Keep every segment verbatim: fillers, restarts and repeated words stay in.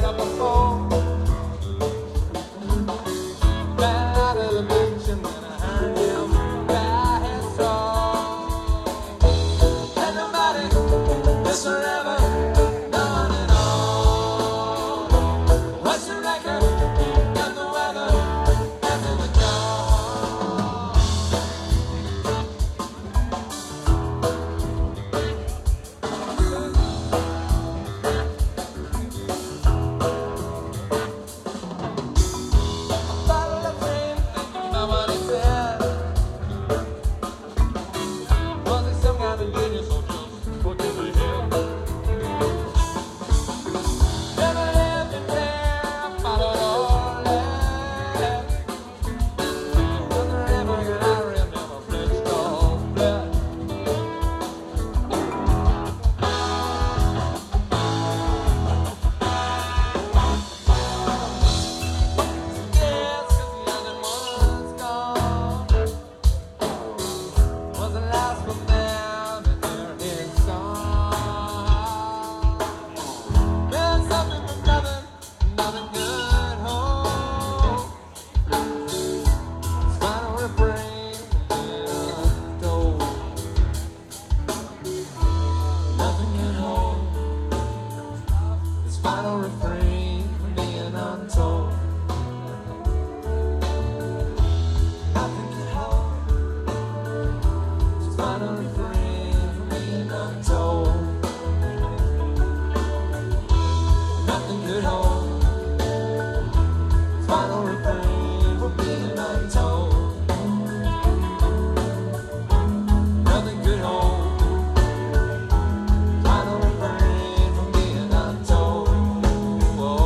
Whoa.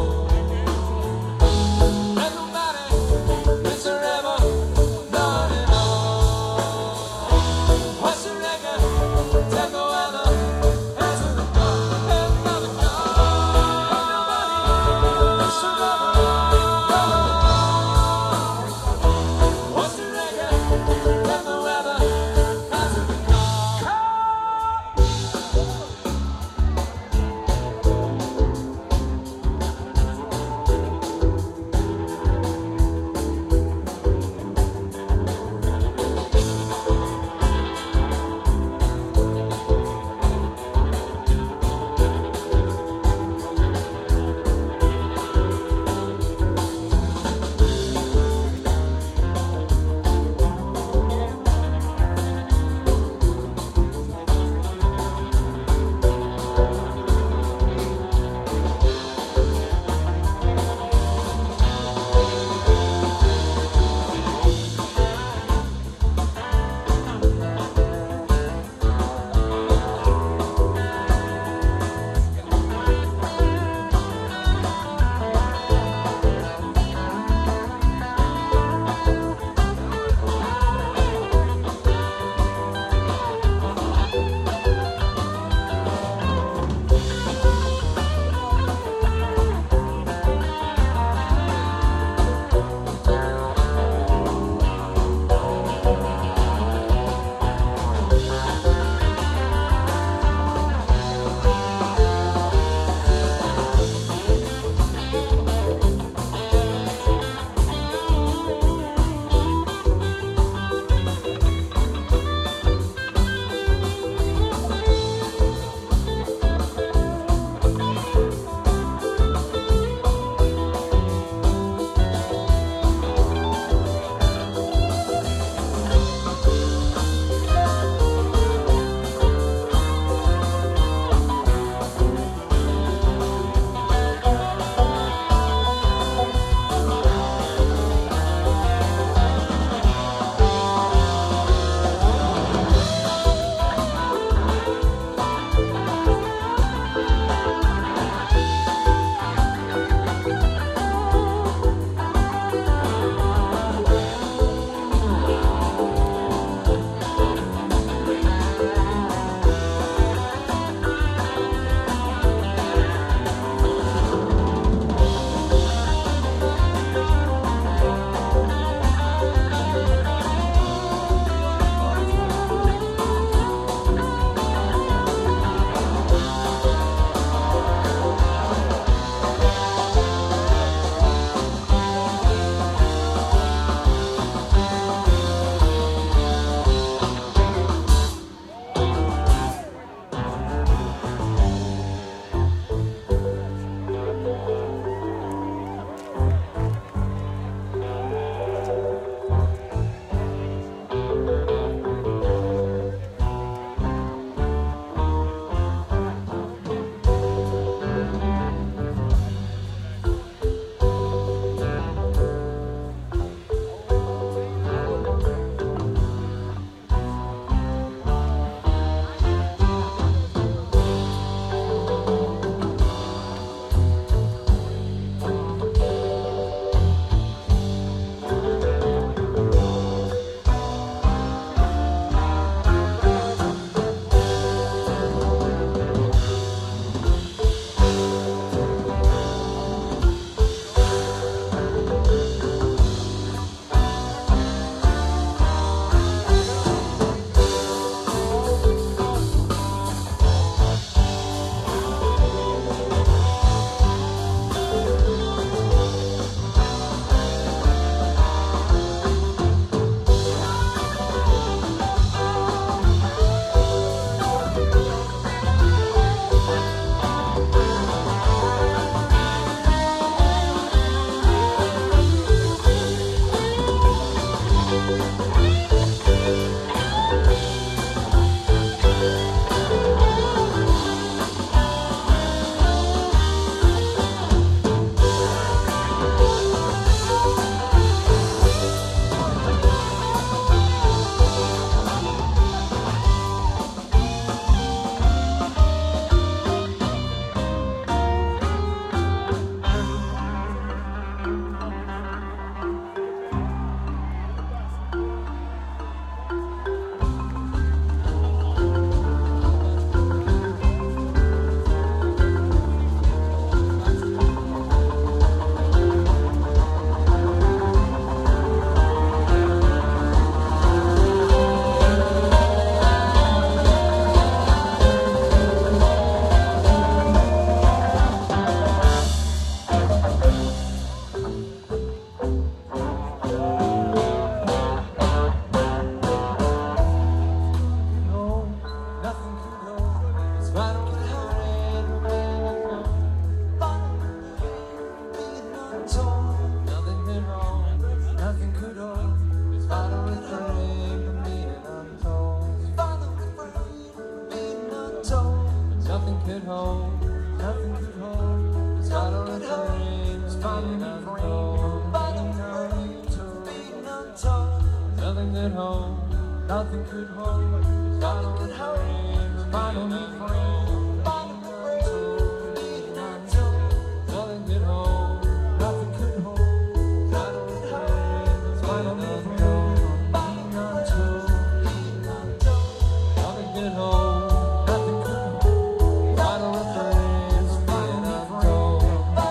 finally free, finally being untold. Nothing could hold, nothing could hold, nothing could hold, finally free, finally being untold. Nothing could hold, nothing could hold, nothing could hold, finally free, being untold. Nothing could hold, nothing could hold, finally free, finally untold.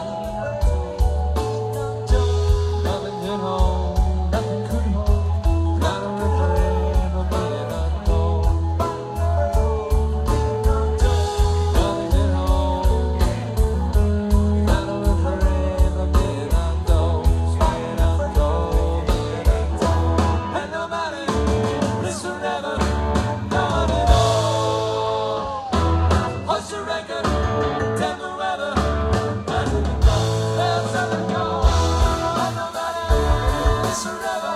Nothing could hold, nothing could hold, finally free, being untold. Nothing could hold, finally free, being untold, being untold, being untold. And nobody is forever. What's your record? Tell me whether there's something gone. There's something gone. And nobody is forever.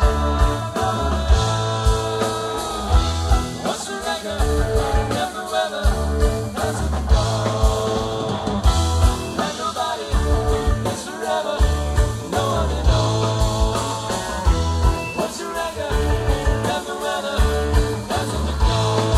What's your record? Tell me whether there's something gone. And nobody is forever. Nobody knows. What's your record? Tell me whether there's something gone.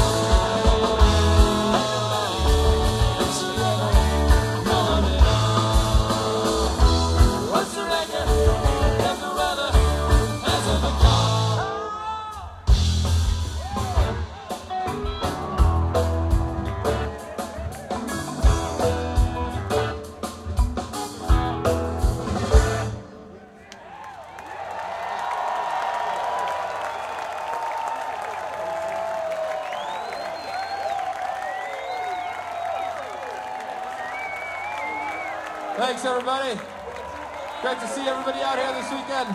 Thanks, everybody. Great to see everybody out here this weekend.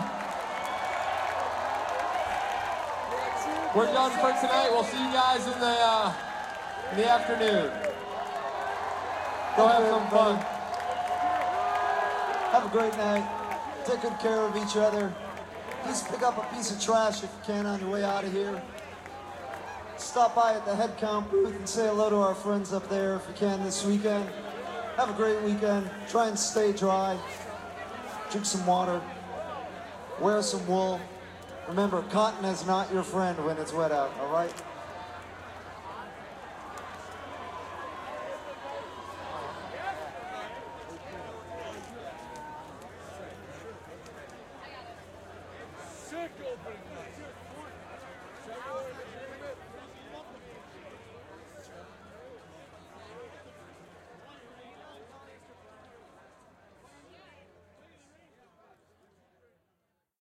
We're done for tonight. We'll see you guys in the uh, in the afternoon. Go have some fun. Have a great night. Take good care of each other. Please pick up a piece of trash if you can on your way out of here. Stop by at the head count booth and say hello to our friends up there if you can this weekend. Have a great weekend. Try and stay dry. Drink some water. Wear some wool. Remember, cotton is not your friend when it's wet out, all right?